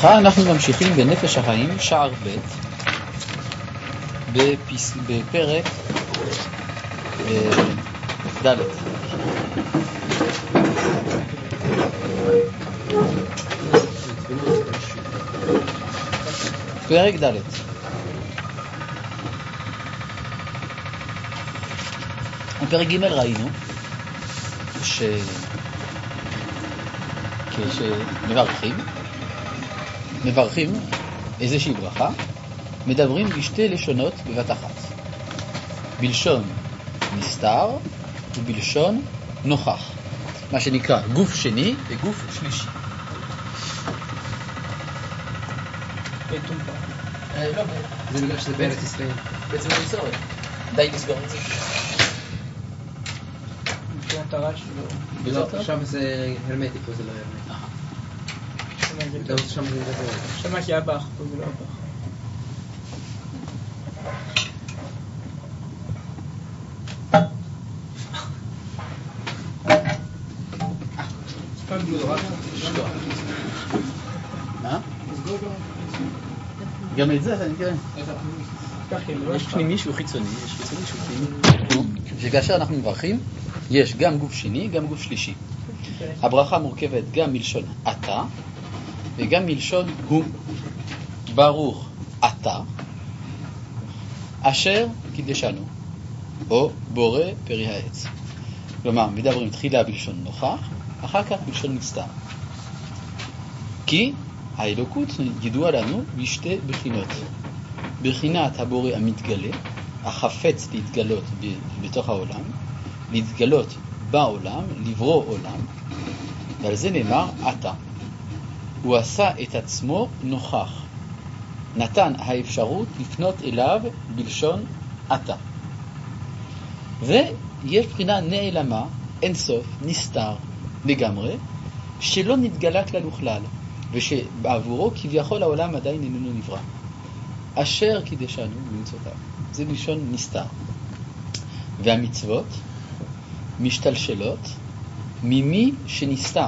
אנחנו ממשיכים בנפש החיים, שער ב' בפרק ד'. פרק ד'. בפרק ג' ראינו מברכים איזושהי ברכה, מדברים בשתי לשונות בבת אחת, בלשון נסתר ובלשון נוכח, מה שנקרא גוף שני וגוף שלישי. לא, זה בגלל שזה בארץ ישראל. בעצם זה מסורת. די לסגור את זה. מבחינת הרש לא. שם זה הרמטי, פה זה לא הרמטי. שם זה דבר. שם כי הבח, פה זה לא הבח. מה? גם את זה אני כן. יש פנימי שהוא חיצוני, יש חיצוני שהוא פנימי. שכאשר אנחנו מברכים, יש גם גוף שני, גם גוף שלישי. הברכה מורכבת גם מלשון אתה וגם מלשון הוא. ברוך אתה אשר קידשנו, או בורא פרי העץ. כלומר, מדברים תחילה בלשון נוכח, אחר כך בלשון נסתר. כי האלוקות ידוע לנו בשתי בחינות. בחינת הבורא המתגלה, החפץ להתגלות בתוך העולם, להתגלות בעולם, לברוא עולם, ועל זה נאמר אתה. הוא עשה את עצמו נוכח, נתן האפשרות לפנות אליו בלשון אתה. ויש בחינה נעלמה, אין סוף, נסתר לגמרי, שלא נתגלה כלל וכלל, ושבעבורו כביכול העולם עדיין איננו נברא. אשר קידשנו במצוותיו, זה בלשון נסתר. והמצוות משתלשלות ממי שנסתר.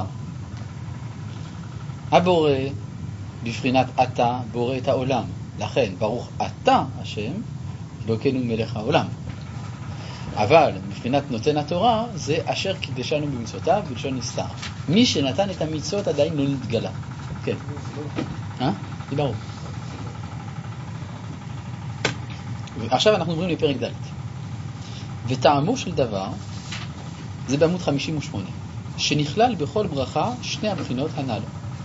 הבורא בבחינת אתה בורא את העולם, לכן ברוך אתה השם אלוקינו מלך העולם. אבל בבחינת נותן התורה זה אשר קידשנו במצוותיו בלשון נסתר. מי שנתן את המצוות עדיין לא נתגלה. כן. זה ברור. עכשיו אנחנו עוברים לפרק ד'. וטעמו של דבר זה בעמוד 58, שנכלל בכל ברכה שני הבחינות הנ"ל.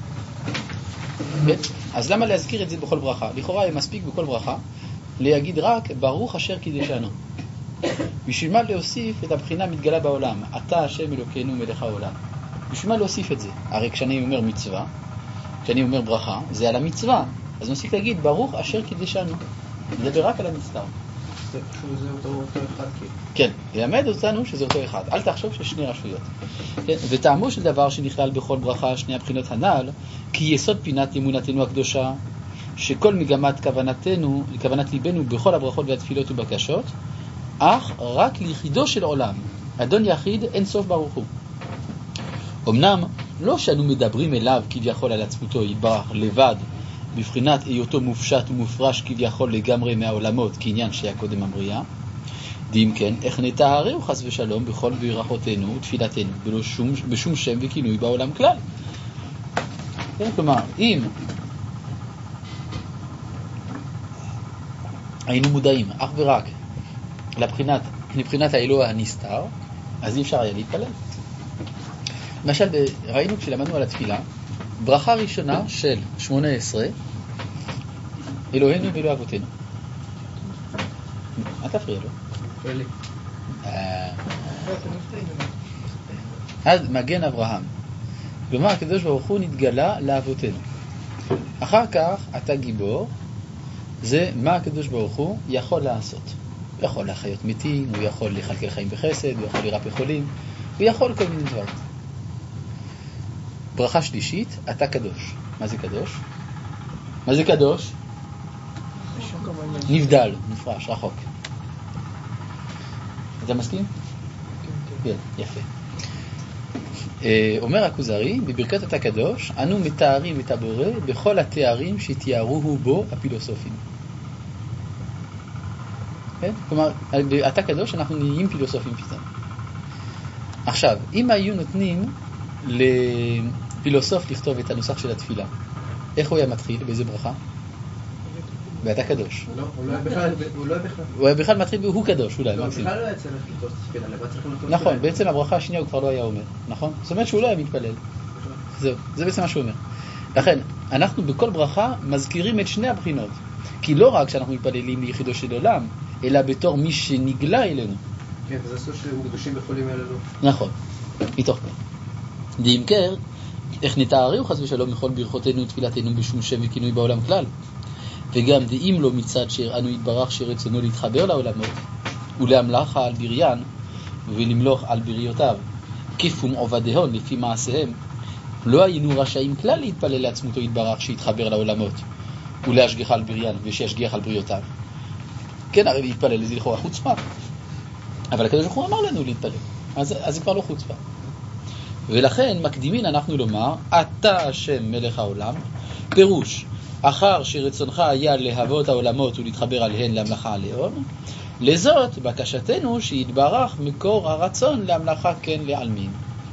אז למה להזכיר את זה בכל ברכה? לכאורה מספיק בכל ברכה להגיד רק ברוך אשר קידשנו. בשביל מה להוסיף את הבחינה מתגלה בעולם, אתה השם אלוקינו מלך העולם? בשביל מה להוסיף את זה? הרי כשאני אומר מצווה, כשאני אומר ברכה, זה על המצווה, אז נוסיף להגיד ברוך אשר קידשנו. נדבר רק על הנסתר. זה אותו אחד. כן, ילמד אותנו שזה אותו אחד. אל תחשוב ששני רשויות. כן? וטעמו של דבר שנכלל בכל ברכה שני הבחינות הנ"ל, כי יסוד פינת אמונתנו הקדושה, שכל מגמת כוונת ליבנו בכל הברכות והתפילות ובקשות, אך רק ליחידו של עולם, אדון יחיד אין סוף ברוך הוא. אמנם לא שאנו מדברים אליו כביכול על עצמותו יתברך לבד, בבחינת היותו מופשט ומופרש כביכול לגמרי מהעולמות, כעניין שהיה קודם הבריאה. דאם כן, איך נטהרהו חס ושלום בכל ברכותינו ותפילתנו, בשום שם וכינוי בעולם כלל. כלומר, אם היינו מודעים אך ורק לבחינת האלוה הנסתר, אז אי אפשר היה להתפלל. למשל, ראינו כשלמדנו על התפילה, ברכה ראשונה של 18, אלוהינו ואלוה אבותינו. אל תפריע לו. אז מגן אברהם. כלומר, הקדוש ברוך הוא נתגלה לאבותינו. אחר כך, אתה גיבור, זה מה הקדוש ברוך הוא יכול לעשות. הוא יכול להחיות מתים, הוא יכול לכלכל חיים בחסד, הוא יכול לרפא חולים, הוא יכול כל מיני דברים. ברכה שלישית, אתה קדוש. מה זה קדוש? מה זה קדוש? נבדל, נפרש, רחוק. אתה מסכים? כן, יפה. אומר הכוזרי, בברכת התא הקדוש, אנו מתארים את הבורא בכל התארים שתיארוהו בו הפילוסופים. כן? כלומר, בתא הקדוש אנחנו נהיים פילוסופים פתאום. עכשיו, אם היו נותנים לפילוסוף לכתוב את הנוסח של התפילה, איך הוא היה מתחיל? באיזה ברכה? בתא הקדוש. לא, הוא לא בכלל. הוא היה בכלל מתחיל, הוא קדוש, אולי. הוא בכלל לא היה צריך לכתוב תפילה, למה צריך לכתוב? נכון, בעצם הברכה השנייה הוא כבר לא היה אומר, נכון? זאת אומרת שהוא לא היה מתפלל. זהו, זה בעצם מה שהוא אומר. לכן, אנחנו בכל ברכה מזכירים את שני הבחינות. כי לא רק שאנחנו מתפללים ליחידו של עולם, אלא בתור מי שנגלה אלינו. כן, וזה סוג שמוקדשים בחולים האלה לא. נכון, מתוך כך. דאמקר, איך נתאריו חס ושלום מכל ברכותינו ותפילתנו בשום שם וכינוי בעולם כלל. וגם דאם לו מצד שאנו יתברך שרצונו להתחבר לעולמות ולהמלכה על בריין ולמלוך על בריותיו כפום עובדיהון לפי מעשיהם, לא היינו רשאים כלל להתפלל לעצמותו יתברך שיתחבר לעולמות ולהשגיח על בריין ושישגיח על בריותיו. כן, הרי להתפלל זה לכאורה חוצפה, אבל הקדוש ברוך הוא אמר לנו להתפלל, אז זה כבר לא חוצפה. ולכן מקדימין אנחנו לומר אתה השם מלך העולם, פירוש אחר שרצונך היה להוות העולמות ולהתחבר עליהן להמלכה עליהן, לזאת בקשתנו שיתברך מקור הרצון להמלכה כן לעלמין.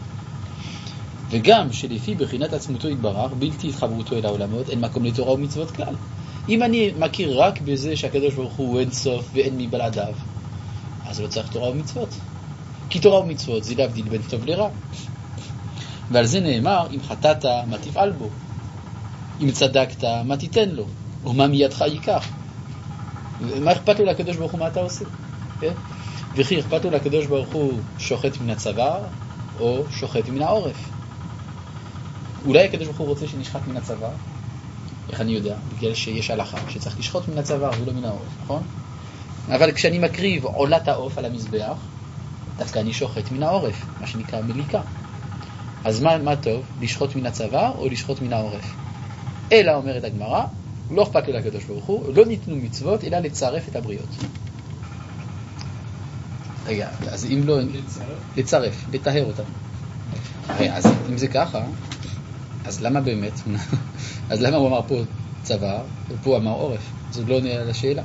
וגם שלפי בחינת עצמותו יתברך בלתי התחברותו אל העולמות אין מקום לתורה ומצוות כלל. אם אני מכיר רק בזה שהקדוש ברוך הוא אין סוף ואין מבלעדיו, אז לא צריך תורה ומצוות, כי תורה ומצוות זה להבדיל בין טוב לרע. ועל זה נאמר אם חטאת מה תפעל בו, אם צדקת מה תיתן לו, או מה מידך ייקח. מה אכפת לו לקדוש ברוך הוא מה אתה עושה? כן? וכי אכפת לו לקדוש ברוך הוא שוחט מן הצוואר או שוחט מן העורף? אולי הקדוש ברוך הוא רוצה שנשחט מן הצוואר? איך אני יודע? בגלל שיש הלכה שצריך לשחוט מן הצוואר ולא מן העורף, נכון? אבל כשאני מקריב עולת העוף על המזבח, דווקא אני שוחט מן העורף, מה שנקרא מליקה. אז מה טוב? לשחוט מן הצוואר או לשחוט מן העורף? אלא אומרת הגמרא, לא אכפת לו לקדוש ברוך הוא, לא ניתנו מצוות אלא לצרף את הבריות. רגע, אז אם לא... לצרף, לטהר אותם. אז אם זה ככה, אז למה באמת? אז למה הוא אמר פה צוואר ופה הוא אמר עורף? זאת לא נראה לשאלה.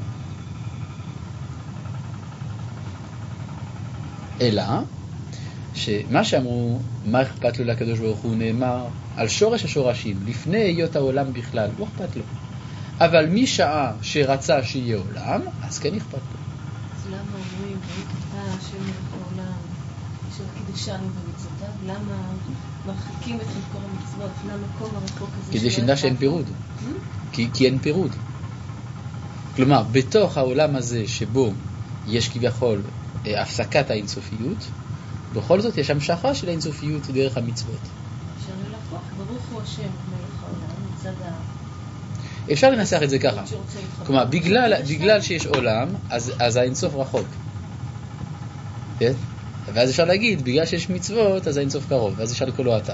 אלא שמה שאמרו, מה אכפת לו לקדוש ברוך הוא, נאמר על שורש השורשים, לפני היות העולם בכלל, לא אכפת לו. אבל משעה שרצה שיהיה עולם, אז כן אכפת לו. אז למה אומרים, אתה השם מלך העולם, אשר קידשנו במצוותיו, למה מרחיקים את מקור המצוות, למקום הרחוק הזה? כדי שנדע שאין פירוד. כי אין פירוד. כלומר, בתוך העולם הזה שבו יש כביכול הפסקת האינסופיות, בכל זאת יש המשכה של האינסופיות דרך המצוות. אפשר ללכות, ברוך הוא השם מלך העולם, מצד אפשר לנסח את זה ככה. כלומר, בגלל שיש עולם, אז האינסוף רחוק. כן? ואז אפשר להגיד, בגלל שיש מצוות, אז האינסוף קרוב, ואז אפשר לקרוא לו אתה.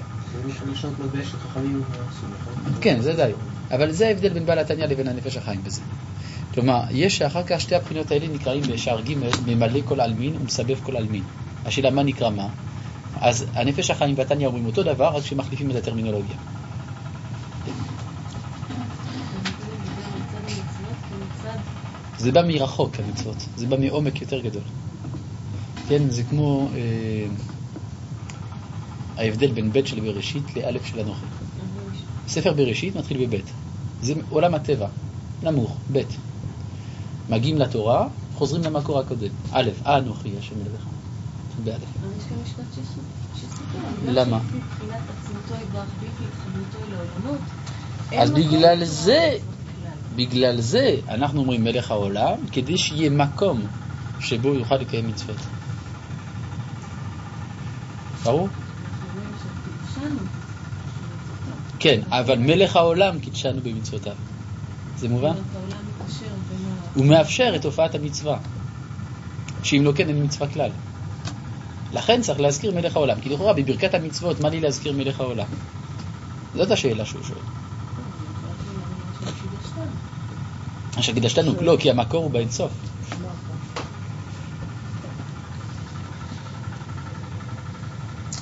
כן, זה די. אבל זה ההבדל בין בעל התניא לבין הנפש החיים בזה. כלומר, יש שאחר כך שתי הבחינות האלה נקראים בשער ג' ממלא כל אלמין ומסבב כל אלמין. השאלה מה נקרא מה? אז הנפש החיים והתניא אומרים אותו דבר, רק שמחליפים את הטרמינולוגיה. זה בא מרחוק המצוות, זה בא מעומק יותר גדול. כן, זה כמו ההבדל בין בית של בראשית לאלף של אנוכי. ספר בראשית מתחיל בבית. זה עולם הטבע, נמוך, בית. מגיעים לתורה, חוזרים למקור הקודם. א', אנוכי השם אלוהיך. באלף. אבל יש כאן משפט שסופר. למה? מבחינת עצמותו יתברך בלתי התחברותו לעולמות. אז בגלל זה אנחנו אומרים מלך העולם, כדי שיהיה מקום שבו יוכל לקיים מצוות. ברור? כן, אבל מלך העולם קידשנו במצוותיו. זה מובן? הוא מאפשר את הופעת המצווה, שאם לא כן אין מצווה כלל. לכן צריך להזכיר מלך העולם, כי לכאורה בברכת המצוות מה לי להזכיר מלך העולם? זאת השאלה שהוא שואל. אשר קידשתנו, לא, כי המקור הוא באינסוף.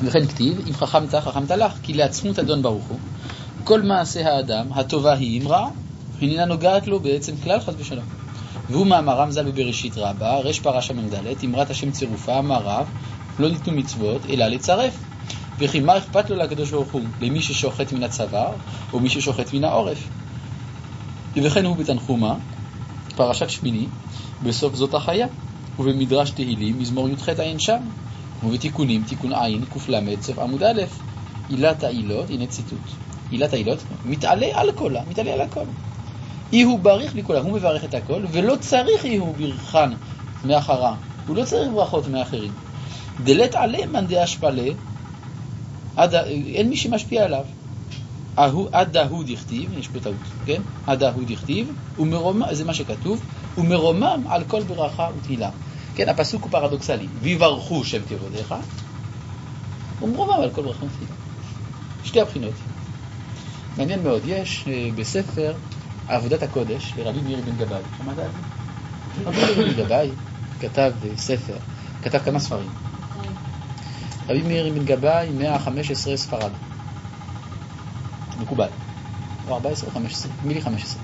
וכן כתיב, אם חכמת, חכמת לך, כי לעצמות אדון ברוך הוא, כל מעשה האדם, הטובה היא אם רעה, איננה נוגעת לו בעצם כלל חס ושלום. והוא מאמרם ז"ל בבראשית רבה, רש פרשה מ"ד, אמרת השם צירופה, אמר רב, לא ניתנו מצוות, אלא לצרף. וכי מה אכפת לו לקדוש ברוך הוא, למי ששוחט מן הצוואר, או מי ששוחט מן העורף? וכן הוא בתנחומה, פרשת שמיני, בסוף זאת החיה, ובמדרש תהילים, מזמור י"ח עין שם, ובתיקונים, תיקון עין, ק"ל, סוף עמוד א', עילת העילות, הנה ציטוט. עילת העילות, מתעלה על הכל, מתעלה על הכל. הוא בריך לכולה, הוא מברך את הכל, ולא צריך הוא ברכן מאחרה, הוא לא צריך ברכות מאחרים. דלת עלה מן דאשפלה, אין מי שמשפיע עליו. עד ההוא דכתיב, יש פה טעות, כן? עד ההוא דכתיב, זה מה שכתוב, ומרומם על כל ברכה ותהילה. כן, הפסוק הוא פרדוקסלי, ויברכו שם כבודיך, ומרומם על כל ברכה ותהילה. שתי הבחינות. מעניין מאוד, יש בספר עבודת הקודש לרבי מאיר בן גבאי. שמעת על זה? רבי מאיר בן גבאי כתב ספר, כתב כמה ספרים. רבי מאיר בן גבאי 115 ספרד. מקובל. או 14 או 15, מילי 15.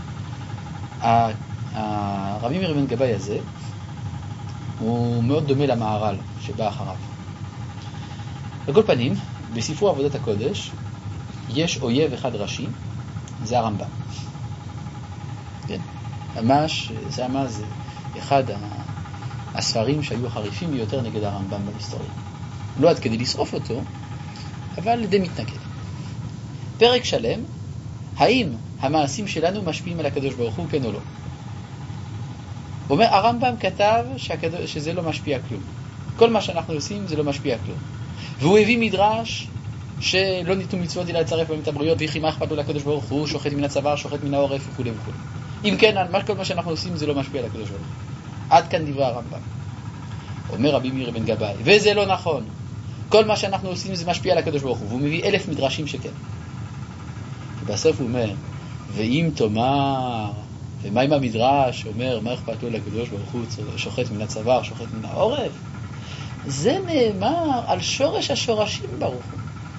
רבי מאיר בן גבאי הזה הוא מאוד דומה למהר"ל שבא אחריו. בכל פנים, בספרו עבודת הקודש יש אויב אחד ראשי, זה הרמב"ם. כן, ממש, זה אחד הספרים שהיו החריפים ביותר נגד הרמב"ם בהיסטוריה. לא עד כדי לשרוף אותו, אבל די מתנגד. פרק שלם, האם המעשים שלנו משפיעים על הקדוש ברוך הוא, כן או לא? הוא אומר, הרמב"ם כתב שזה לא משפיע כלום. כל מה שאנחנו עושים זה לא משפיע כלום. והוא הביא מדרש שלא ניתנו מצוות אלא לצרף בהם את הבריות, וכי מה אכפת לו לקדוש ברוך הוא, שוחט מן הצוואר, שוחט מן העורף וכו' וכו'. אם כן, כל מה שאנחנו עושים זה לא משפיע על הקדוש ברוך הוא. עד כאן דברי הרמב"ם. אומר רבי מאיר בן גבאי, וזה לא נכון. כל מה שאנחנו עושים זה משפיע על הקדוש ברוך הוא. והוא מביא 1000 מדרשים שכן. ובסוף הוא אומר, ואם תאמר, ומה עם המדרש אומר, מה אכפת לו לקדוש ברוך הוא, שוחט מן הצוואר, שוחט מן העורף? זה נאמר על שורש השורשים ברוך הוא.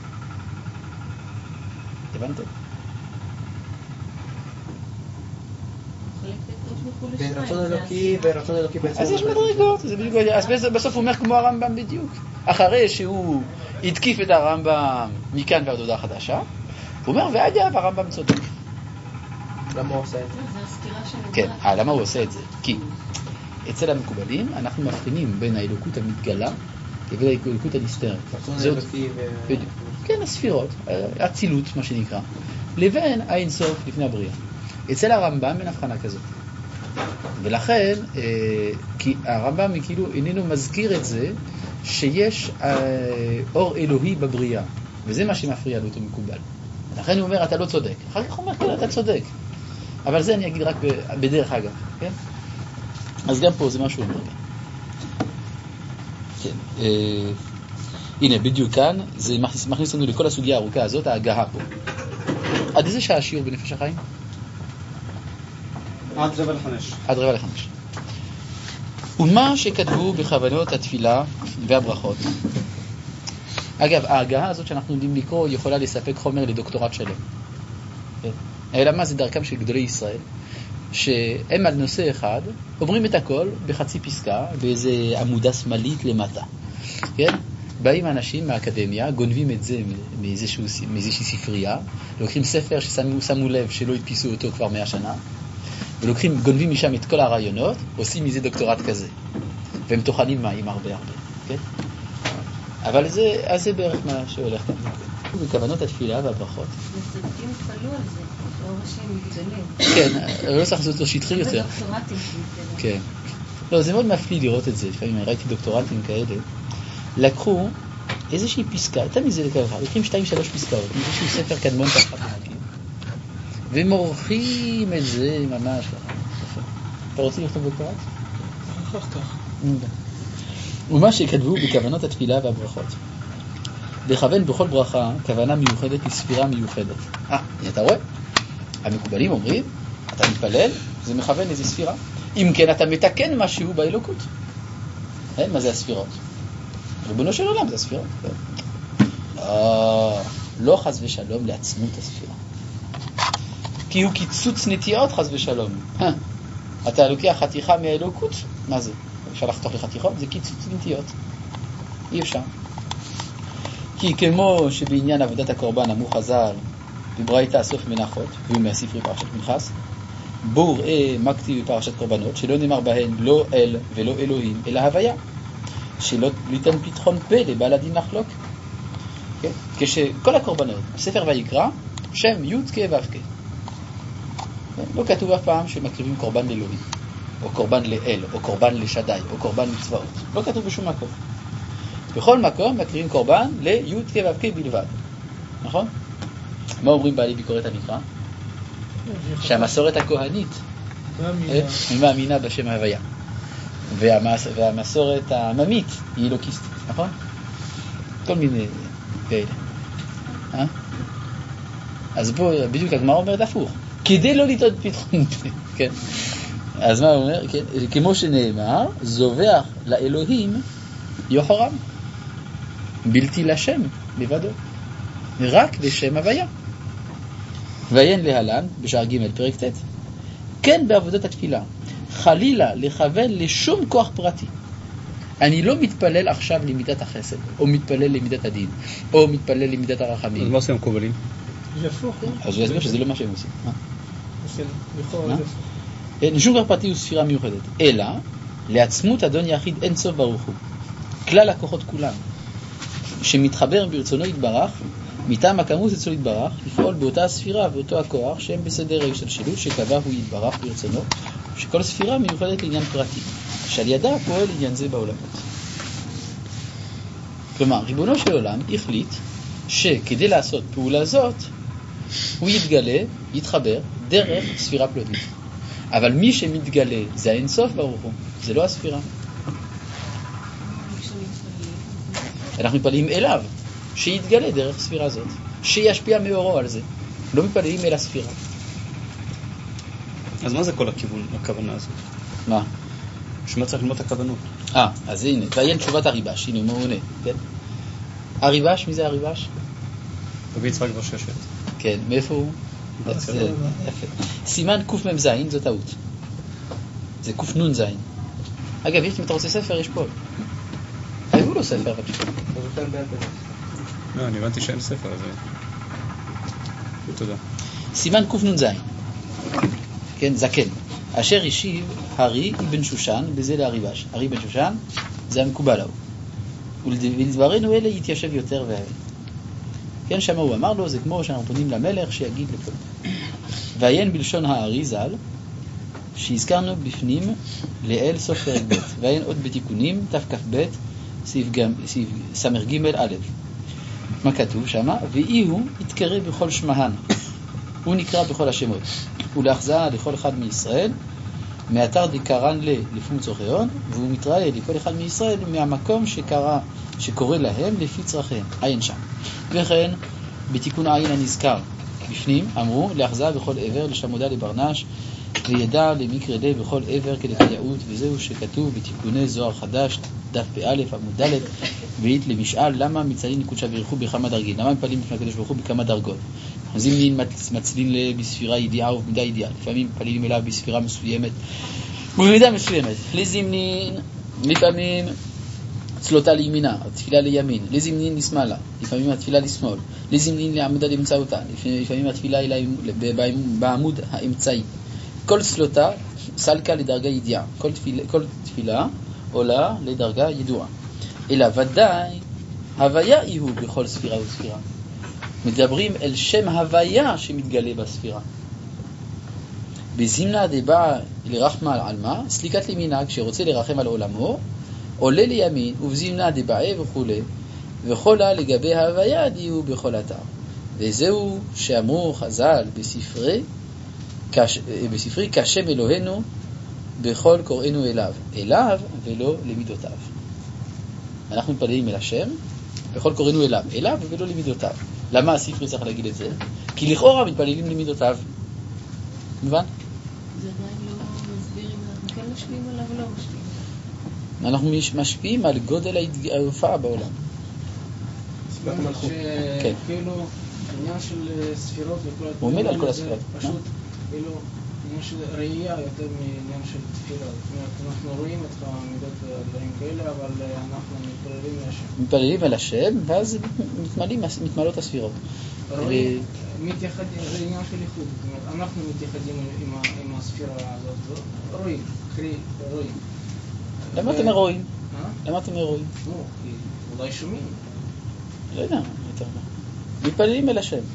הבנתם? רצון אלוקי ורצון אלוקי בעצם. אז יש מדרגות, זה בדיוק. אז בסוף הוא אומר כמו הרמב"ם בדיוק. אחרי שהוא התקיף את הרמב"ם מכאן ועד הודעה חדשה, הוא אומר, ואגב, הרמב"ם צודק. למה הוא עושה את זה? זה הסתירה שלו. כן, למה הוא עושה את זה? כי אצל המקובלים אנחנו מבחינים בין האלוקות המתגלה לבין האלוקות הנסתרת. רצון אלוקי בדיוק. כן, הספירות, הצילות, מה שנקרא, לבין האינסוף לפני הבריאה. אצל הרמב"ם אין הבחנה כזאת. ולכן, כי הרמב"ם כאילו איננו מזכיר את זה שיש אור אלוהי בבריאה, וזה מה שמפריע לו אותו מקובל. לכן הוא אומר, אתה לא צודק. אחר כך הוא אומר, כן, אתה צודק. אבל זה אני אגיד רק בדרך אגב, כן? אז גם פה זה מה שהוא אומר. כן. הנה, בדיוק כאן, זה מכניס לנו לכל הסוגיה הארוכה הזאת, ההגהה פה. עד איזה שעה השיעור בנפש החיים? עד 4:45. עד 4:45. ומה שכתבו בכוונות התפילה והברכות. אגב, ההגהה הזאת שאנחנו יודעים לקרוא יכולה לספק חומר לדוקטורט שלם. אלא מה זה דרכם של גדולי ישראל? שהם על נושא אחד, אומרים את הכל בחצי פסקה, באיזה עמודה שמאלית למטה. כן? באים אנשים מהאקדמיה, גונבים את זה מאיזושהי ספרייה, לוקחים ספר ששמו לב שלא הדפיסו אותו כבר 100 שנה, גונבים משם את כל הרעיונות, עושים מזה דוקטורט כזה. והם טוחנים מים הרבה. כן? אבל זה בערך מה שהולך כאן. בכוונות התפילה והברכות. מסתכלים התפלו על זה, לא ראשים גדולים. כן, לא צריך לעשות לו שטחי יותר. דוקטורטים. כן. לא, זה מאוד מפליא לראות את זה. לפעמים ראיתי דוקטורטים כאלה. לקחו איזושהי פסקה, יותר מזה לככה, לוקחים 2-3 פסקאות, איזשהו ספר קדמון תחת מנקים, ומורחים את זה ממש ככה. אתה רוצה לכתוב דוקטורט? אחר כך. ומה שכתבו בכוונות התפילה והברכות. לכוון בכל ברכה כוונה מיוחדת לספירה מיוחדת. אתה רואה? המקובלים אומרים, אתה מתפלל, זה מכוון איזו ספירה. אם כן, אתה מתקן משהו באלוקות. מה זה הספירות? ריבונו של עולם, זה הספירות. לא חס ושלום לעצמות הספירה. כי הוא קיצוץ נטיות חס ושלום. אתה לוקח חתיכה מהאלוקות, מה זה? אפשר לחתוך לחתיכות? זה קיצוץ נטיות. אי אפשר. כי כמו שבעניין עבודת הקורבן אמרו חז"ל, בברייתא אסוף מנחות, והוא מהספרי פרשת פנחס, בואו ראה מה כתיב בפרשת קורבנות, שלא נאמר בהן לא אל ולא אלוהים, אלא הוויה. שלא ליתן פתחון פה לבעל הדין לחלוק. כן? כשכל הקורבנות, בספר ויקרא, שם י' כ' ו' כ'. לא כתוב אף פעם שמקריבים קורבן לאלוהים, או קורבן לאל, או קורבן לשדי, או קורבן מצוות. לא כתוב בשום מקום. בכל מקום מקריבים קורבן לי' כ' ו' כ' בלבד. נכון? מה אומרים בעלי ביקורת המקרא? שהמסורת הכהנית היא מאמינה בשם הוויה. והמסורת העממית היא אלוקיסטית, נכון? כל מיני כאלה. אז פה בדיוק הגמרא אומרת הפוך. כדי לא לטעות פתחון פה, כן? אז מה הוא אומר? כן? כמו שנאמר, זובח לאלוהים יוחרם. בלתי לשם לבדו. רק לשם הוויה. ועיין להלן, בשער ג' פרק ט', כן בעבודת התפילה, חלילה לכוון לשום כוח פרטי. אני לא מתפלל עכשיו למידת החסד, או מתפלל למידת הדין, או מתפלל למידת הרחמים. אז מה עושים המקובלים? זה הפוך. אז הוא יסביר שזה לא מה שהם עושים. אין שום כוח פרטי הוא ספירה מיוחדת, אלא לעצמות אדון יחיד אין סוף ברוך הוא. כלל הכוחות כולם, שמתחבר ברצונו יתברך, מטעם הכמות אצלו יתברך, לפעול באותה הספירה ואותו הכוח שהם בסדר ההשתלשלות שקבע הוא יתברך ברצונו, שכל ספירה מיוחדת לעניין פרטי, שעל ידה פועל עניין זה בעולמות. כלומר, ריבונו של עולם החליט שכדי לעשות פעולה זאת, הוא יתגלה, יתחבר, דרך ספירה פלונית. אבל מי שמתגלה זה האינסוף ברוך הוא, זה לא הספירה. אנחנו מתפללים אליו, שיתגלה דרך ספירה זאת, שישפיע מאורו על זה. לא מתפללים אל הספירה. אז מה זה כל הכוונה הזאת? מה? שמה צריך ללמוד את הכוונות? אז הנה, ועיין תשובת הריבש, הנה הוא מעונה, כן? הריבש, מי זה הריבש? רבי יצחק בר ששת. כן, מאיפה הוא? סימן קמ"ז, זו טעות. זה קנ"ז. אגב, אם אתה רוצה ספר, יש פה. היו לו ספר, בבקשה. לא, אני הבנתי שאין ספר, אז תודה. סימן קנ"ז. כן, זקן. אשר השיב הרי אבן שושן, בזה להריבש. הרי אבן שושן, זה המקובל ההוא. ולדברנו אלה יתיישב יותר והאל. כן, שמה הוא אמר לו, זה כמו שאנחנו פונים למלך שיגיד לכל. ועיין בלשון הארי ז"ל, שהזכרנו בפנים לאל סוף פרק ב', ועיין עוד בתיקונים, תכ"ב, סמ"ג א'. מה כתוב שמה? ואי הוא יתקרא בכל שמהן. הוא נקרא בכל השמות. ולהחזאה לכל אחד מישראל, מאתר דקרן לפום צורכיון, והוא מתראה לכל אחד מישראל מהמקום שקורא להם לפי צרכיהם. עיין שם. וכן, בתיקון העין הנזכר בפנים, אמרו להחזאה בכל עבר, לשמודה לברנש, וידע למקרה לב בכל עבר כדקייעות, וזהו שכתוב בתיקוני זוהר חדש, דף באלף, עמוד ד', ואית למשאל, למה מצלין נקודשה וירחו בכמה דרגים? למה מפעלים בפני הקדוש ברוך הוא בכמה דרגות? זימנין מצלין בספירה ידיעה ובמידה ידיעה, לפעמים מפעלים אליו בספירה מסוימת ובמידה מסוימת. לזימנין לפעמים צלותה לימינה, התפילה לימין, לזימנין לשמאלה, לפעמים התפילה לשמאל, לזימנין לעמודה לאמצעותה, לפעמים התפילה בעמוד האמצעי. כל צלותה סלקה לדרגה ידיעה, כל תפילה עולה לדרגה ידועה. אלא ודאי הוויה הוא בכל ספירה וספירה. מדברים אל שם הוויה שמתגלה בספירה. בזימנה דבא לרחמה על מה? סליקת לימינה, כשרוצה לרחם על עולמו, עולה לימין, ובזימנה דבאה וכו'. וחולה לגבי ההוויה דיהו בכל אתר. וזהו שאמרו חז"ל בספרי כשם אלוהינו בכל קוראינו אליו ולא למידותיו. אנחנו מתפללים אל השם בכל קוראינו אליו ולא למידותיו. למה הספרי צריך להגיד את זה? כי לכאורה מתפללים למידותיו. מובן? זה עדיין לא מסביר אם אנחנו כן משפיעים עליו או לא משפיעים. אנחנו משפיעים על גודל ההופעה בעולם. כאילו עניין של ספירות וכל הוא עומד על כל הספירות. פשוט כאילו עניין של ראייה יותר מעניין של תפילה. זאת אומרת, אנחנו רואים את המידות והדברים כאלה, אבל אנחנו מתפללים להשם. מתפללים על השם, ואז מתמלאות הספירות. רואים, מתייחדים, זה עניין של איחוד. זאת אומרת, אנחנו מתייחדים עם הספירה הזאת. רואים, רואים. למה אתם רואים? למה אתם רואים? אולי שומעים. לא יודע, מתפללים אל השם.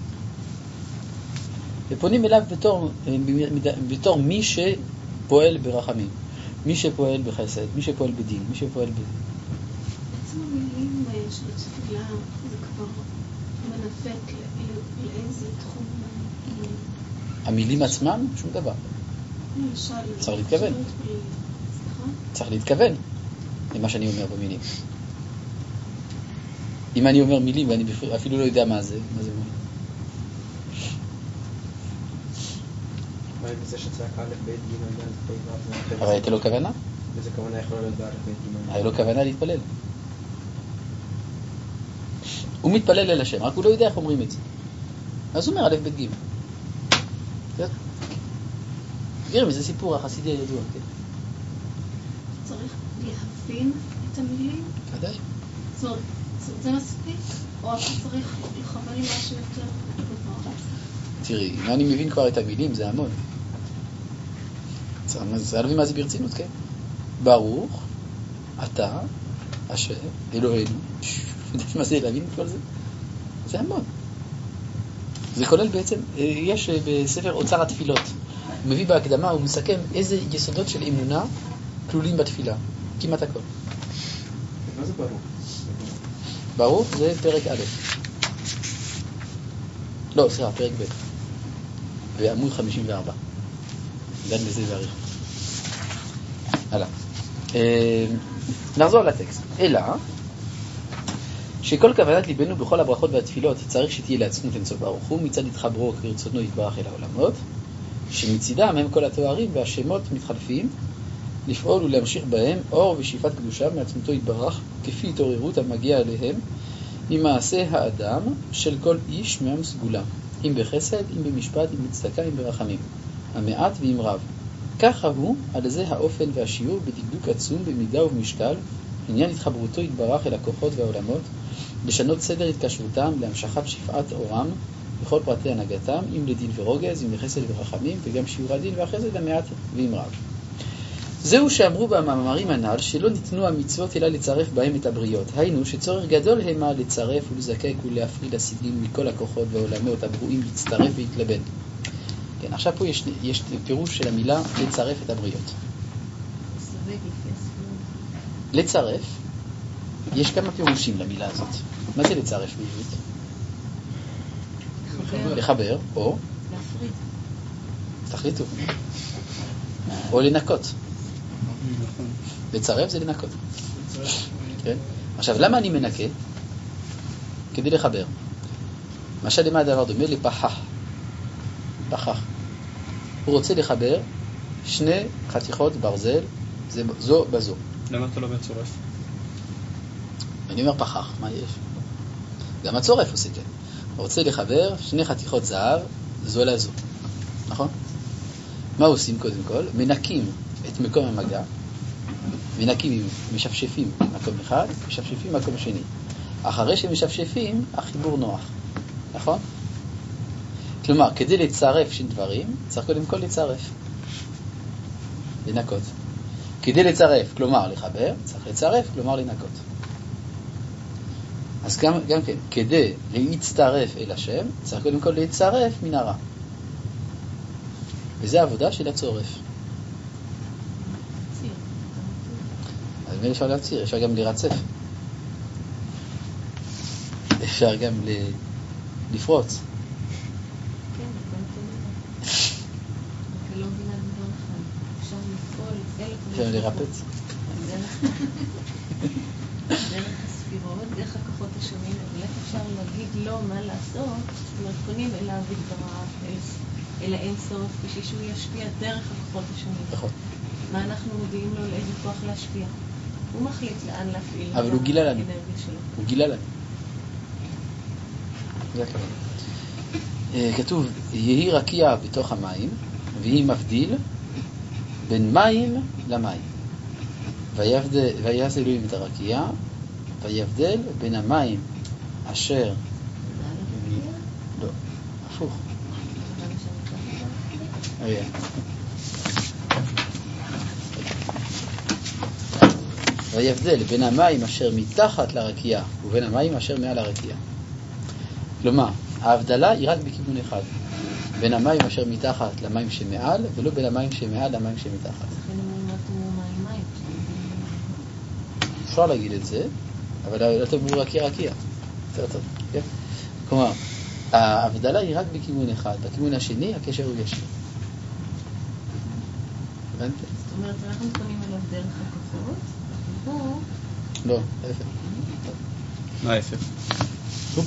ופונים אליו בתור מי שפועל ברחמים, מי שפועל בחסד, מי שפועל בדין, מי שפועל בעצם המילים של התפילה זה כבר מנפק לאיזה תחום? המילים עצמם? שום דבר. צריך להתכוון. צריך להתכוון למה שאני אומר במילים. אם אני אומר מילים ואני אפילו לא יודע מה זה אומר. מה בזה שצעק א' ב' ג' אבל הייתה לו כוונה? וזה כוונה יכולה להיות בא' ב' ג'. היה לו כוונה להתפלל. הוא מתפלל אל השם, רק הוא לא יודע איך אומרים את זה. אז הוא אומר א' ב' ג'. תראי, זה סיפור החסידי הידוע, כן? צריך להבין את המילים? ודאי. זה מספיק? או אתה צריך לכוון משהו יותר גבוה? תראי, אם אני מבין כבר את המילים, זה המון. צריך להבין מה זה ברצינות, כן? ברוך, אתה, השם, אלוהינו. יודעת מה זה להבין את כל זה? זה המון. זה כולל בעצם, יש בספר אוצר התפילות. הוא מביא בהקדמה, הוא מסכם איזה יסודות של אמונה כלולים בתפילה. כמעט הכל. מה זה ברוך? ברוך זה פרק א'. לא, סליחה, פרק ב'. ועמוד 54. דן לזה בעריך. הלאה. נחזור לטקסט. אלא, שכל כוונת ליבנו בכל הברכות והתפילות צריך שתהיה לעצמות אינסוף ברוך הוא, מצד התחברו כרצונו יתברך אל העולמות, שמצידם הם כל התוארים והשמות מתחלפים, לפעול ולהמשיך בהם אור ושאיפת קדושה מעצמותו יתברך, כפי התעוררות המגיע אליהם ממעשה האדם של כל איש מעם סגולה, אם בחסד, אם במשפט, אם בצדקה, אם ברחמים, המעט ואם רב. ככה הוא, על זה האופן והשיעור בדקדוק עצום במידה ובמשקל, עניין התחברותו יתברך אל הכוחות והעולמות, לשנות סדר התקשרותם, להמשכת שפעת אורם, בכל פרטי הנהגתם, אם לדין ורוגז, אם לחסד ורחמים, וגם שיעור הדין והחסד המעט ואם רב. זהו שאמרו במאמרים הנ"ל שלא ניתנו המצוות אלא לצרף בהם את הבריות. היינו שצורך גדול המה לצרף ולזקק ולהפריד הסידים מכל הכוחות והעולמות הברואים להצטרף והתלבן. כן, עכשיו פה יש פירוש של המילה לצרף את הבריות. לצרף, יש כמה פירושים למילה הזאת. מה זה לצרף בעברית? לחבר, או להפריד. תחליטו. או לנקות. לצרף זה לנקות. כן? עכשיו, למה אני מנקה? כדי לחבר. משל למה הדבר דומה? לפחח. פחח. הוא רוצה לחבר שני חתיכות ברזל, זו בזו. למה אתה לא בצורף? אני אומר פחח, מה יש? גם הצורף עושה כן. הוא רוצה לחבר שני חתיכות זהב, זו לזו. נכון? מה עושים קודם כל? מנקים את מקום המגע, מנקים, משפשפים מקום אחד, משפשפים מקום שני. אחרי שמשפשפים, החיבור נוח. נכון? כלומר, כדי לצרף שני דברים, צריך קודם כל לצרף. לנקות. כדי לצרף, כלומר לחבר, צריך לצרף, כלומר לנקות. אז גם כן, כדי להצטרף אל השם, צריך קודם כל לצרף מן הרע. וזה העבודה של הצורף. אז מי אפשר להציר? אפשר גם לרצף. אפשר גם לפרוץ. אפשר לרפץ. דרך הספירות, דרך הכוחות השונים, אבל איך אפשר להגיד לו מה לעשות? זאת אומרת, פונים אליו בדבריו, אל האינסוף, בשביל שהוא ישפיע דרך הכוחות השונים. נכון. מה אנחנו מודיעים לו לאיזה כוח להשפיע? הוא מחליט לאן להפעיל. אבל הוא גילה לנו. הוא גילה לנו. זה הכוונה. כתוב, יהי רקיע בתוך המים, והיא מבדיל בין מים למים. ויעש אלוהים את הרקיע, ויבדל בין המים אשר... לא, הפוך. ויבדל בין המים אשר מתחת לרקיע ובין המים אשר מעל הרקיע. כלומר, ההבדלה היא רק בכיוון אחד, בין המים אשר מתחת למים שמעל, ולא בין המים שמעל למים שמתחת. אפשר להגיד את זה, אבל לא תאמרו רקיע. יותר טוב, כן? כלומר, ההבדלה היא רק בכיוון אחד, בכיוון השני הקשר הוא ישיר. הבנתם? זאת אומרת, אנחנו פונים אליו דרך הכוחות, והוא... לא, ההפך. מה ההפך? הוא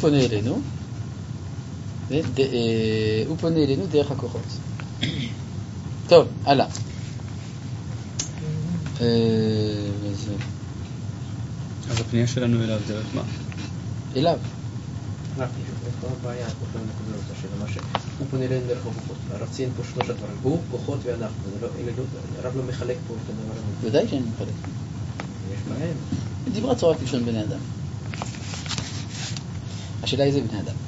פונה אלינו דרך הכוחות. טוב, הלאה. אז הפנייה שלנו אליו דרך מה? אליו. רק את כל הבעיה, אנחנו נקבל אותה של מה שהוא פונה אלינו דרך הכוחות. הרב ציין פה שלושה דברים. הוא, כוחות ואנחנו. הרב לא מחלק פה את הדבר הזה. ודאי שאני מחלק. יש בהם. דיברה תורה כלשון בני אדם. השאלה היא זה בני אדם.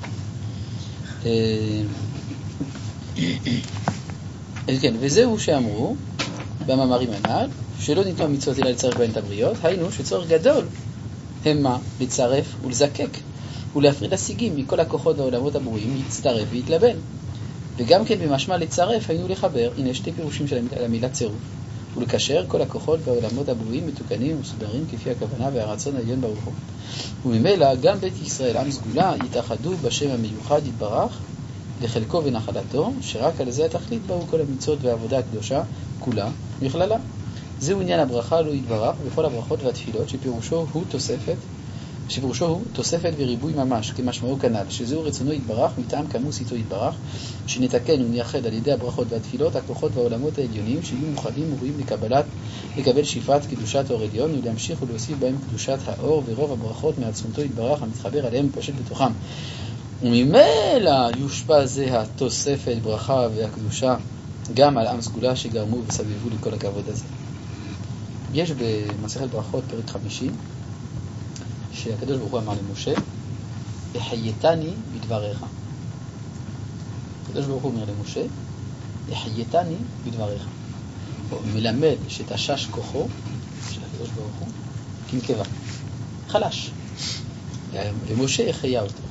כן, וזהו שאמרו במאמרים הנ"ל, שלא ניתנו המצוות אלא לצרף בהן את הבריות, היינו שצורך גדול הם מה? לצרף ולזקק ולהפריד השיגים מכל הכוחות והעולמות הברואים, להצטרף והתלבן. וגם כן במשמע לצרף היינו לחבר, הנה שתי פירושים של המילה צירוף, ולקשר כל הכוחות והעולמות הברואים מתוקנים ומסודרים כפי הכוונה והרצון העליון ברוך הוא. וממילא גם בית ישראל עם סגולה יתאחדו בשם המיוחד יתברך לחלקו ונחלתו, שרק על זה התכלית באו כל המצוות והעבודה הקדושה כולה מכללה. זהו עניין הברכה לא יתברך בכל הברכות והתפילות, שפירושו הוא תוספת וריבוי ממש, כמשמעו כנ"ל, שזהו רצונו יתברך מטעם כמוס איתו יתברך, שנתקן ונייחד על ידי הברכות והתפילות הכוחות והעולמות העליונים, שיהיו מוכנים וראויים לקבל שפעת קדושת האור עליון, ולהמשיך ולהוסיף בהם קדושת האור ורוב הברכות מעצמותו יתברך המתחבר עליהם ופושט בתוכם. וממילא יושפע זה התוספת ברכה והקדושה גם על עם סגולה שגרמו וסבבו לכל הכבוד הזה. יש במסכת ברכות פרק 50 שהקדוש ברוך הוא אמר למשה, החייתני בדבריך. הקדוש ברוך הוא אומר למשה, החייתני בדבריך. הוא מלמד שתשש כוחו של הקדוש ברוך הוא כנקבה, חלש, ומשה החיה אותו.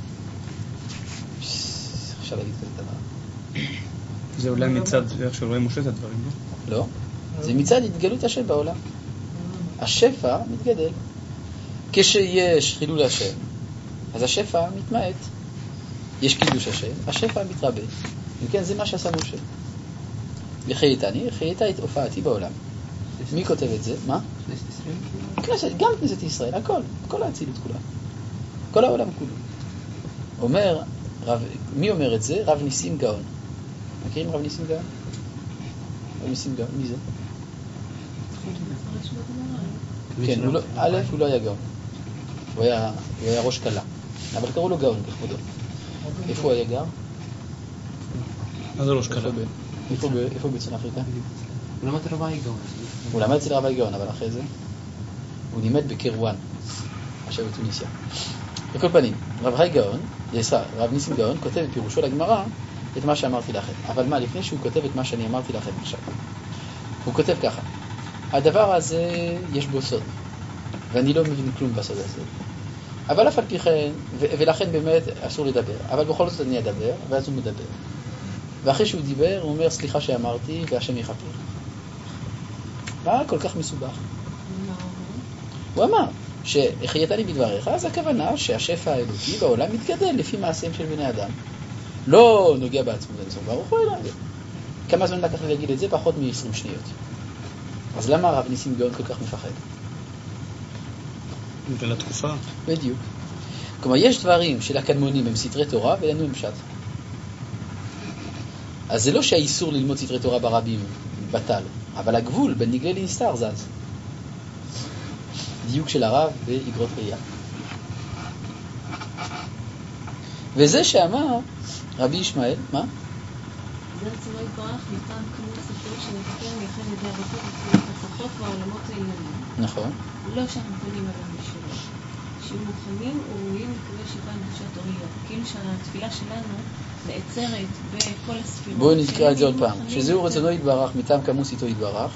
אפשר להגיד כזה דבר. זה אולי מצד איך שרואה משה את הדברים, לא? לא, זה מצד התגלות השם בעולם. השפע מתגדל. כשיש חילול השם, אז השפע מתמעט. יש קידוש השם, השפע מתרבה. וכן, זה מה שעשה משה. לחייתה את הופעתי בעולם. מי כותב את זה? מה? כנסת, גם כנסת ישראל, הכל, כל האצילות כולה. כל העולם כולו. אומר, מי אומר את זה? רב ניסים גאון. מכירים רב ניסים גאון? רב ניסים גאון, מי זה? כן, הוא לא היה גאון. הוא היה ראש קלה. אבל קראו לו גאון בכבודו. איפה הוא היה גר? מה זה ראש קלה? איפה בצפון אפריקה? הוא למד רבי גאון. הוא למד אצל רבי גאון, אבל אחרי זה הוא לימד בקרואן, עכשיו בתוניסיה. בכל פנים, רב ניסים גאון כותב בפירושו לגמרא את מה שאמרתי לכם. אבל מה, לפני שהוא כותב את מה שאני אמרתי לכם עכשיו, הוא כותב ככה: הדבר הזה יש בו סוד, ואני לא מבין כלום בסוד הזה, אבל אף על פי כן, ולכן באמת אסור לדבר, אבל בכל זאת אני אדבר. ואז הוא מדבר, ואחרי שהוא דיבר הוא אומר סליחה שאמרתי והשם יכפר. מה כל כך מסובך? הוא אמר שהחייתני בדבריך, אז הכוונה שהשפע האלוקי בעולם מתגדל לפי מעשיהם של בני אדם, לא נוגע בעצמו לנצור ברוך הוא אלא. כמה זמן לקח לי להגיד את זה? פחות מ-20 שניות. אז למה הרב ניסים גאון כל כך מפחד? בגלל התקופה. בדיוק. כלומר, יש דברים של הקדמונים הם סתרי תורה ולנו הם פשט. אז זה לא שהאיסור ללמוד סתרי תורה ברבים בטל, אבל הגבול בין נגלה לנסתר זז. דיוק של הרב באגרות ראייה. וזה שאמר רבי ישמעאל, מה? זה רצונו יתברך מטעם כמות ספר שנתקן מייחד ידי אבותות ותפילות הכוחות והעולמות העליונים. נכון. לא שאנחנו פונים עליו בשביל שיהיו מוכנים וראויים לקבל שיבה קדושת אוריות. כאילו שהתפילה שלנו נעצרת בכל הספירות. בואו נקרא את זה עוד פעם. שזהו רצונו יתברך מטעם כמות איתו יתברך,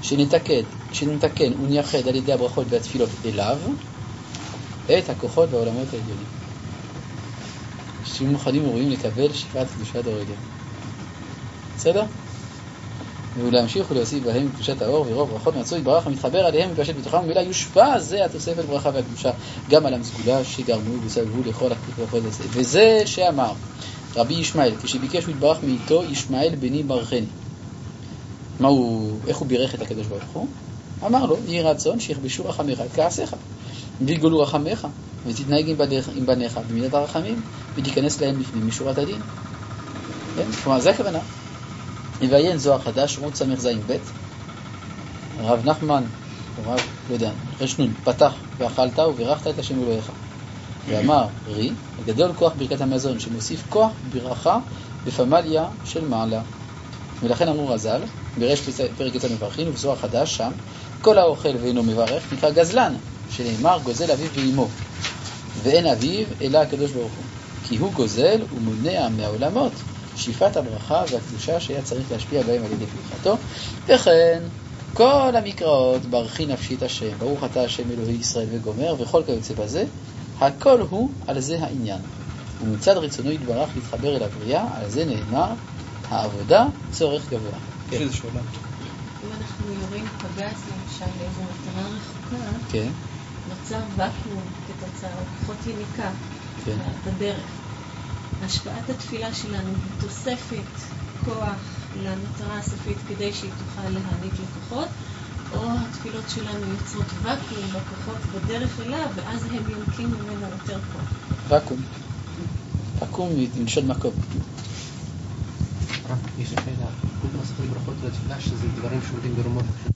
שנתקן ונייחד על ידי הברכות והתפילות אליו את הכוחות והעולמות העליונים. שיהיו מוכנים וראויים לקבל שיבת קדושת אוריות. בסדר? ולהמשיך ולהוסיף בהם קדושת האור ורוב ברכות מעצו יתברך המתחבר עליהם ופשט בתוכם ומילה יושפע זה התוספת ברכה והקדושה גם על המסגולה שגרמו וסגבו לכל הכבוד הזה. וזה שאמר רבי ישמעאל כשביקש הוא יתברך מאיתו ישמעאל בני ברכני. איך הוא בירך את הקדוש ברוך הוא? אמר לו יהי רצון שיכבשו רחמך את כעסיך ויגאלו רחמך ותתנהג עם בניך במידת הרחמים ותיכנס להם לפנים משורת הדין. כלומר זה הכוונה. נביין זוהר חדש, עמוד סמך זין ב' רב נחמן, רב, לא יודע, רשנון, פתח ואכלת וברכת את השם אלוהיך. ואמר, רי, גדול כוח ברכת המזון, שמוסיף כוח ברכה בפמליה של מעלה. ולכן אמרו רז"ל, בראש פרק יצא מברכים, ובזוהר חדש שם, כל האוכל ואינו מברך, נקרא גזלן, שנאמר גוזל אביו ואימו. ואין אביו אלא הקדוש ברוך הוא. כי הוא גוזל ומונע מהעולמות. שאיפת הברכה והקדושה שהיה צריך להשפיע בהם על ידי פריחתו. וכן כל המקראות ברכי נפשי את השם ברוך אתה השם אלוהי ישראל וגומר וכל כיוצא בזה, הכל הוא על זה העניין, ומצד רצונו יתברך להתחבר אל הבריאה, על זה נאמר העבודה צורך גבוה. יש איזה שאלה. אם אנחנו יורים פגז למשל לאיזו מטרה רחוקה, כן. נוצר ואקום כתוצאה או פחות יניקה בדרך. השפעת התפילה שלנו היא תוספת כוח למטרה הסופית כדי שהיא תוכל להעניק לכוחות, או התפילות שלנו יוצרות ואקום בכוחות בדרך אליו, ואז הם יונקים ממנו יותר כוח. ואקום. ואקום מלשון מקום. יש שאלה, כל מסכת ברכות לתפילה שזה דברים שעומדים ברמות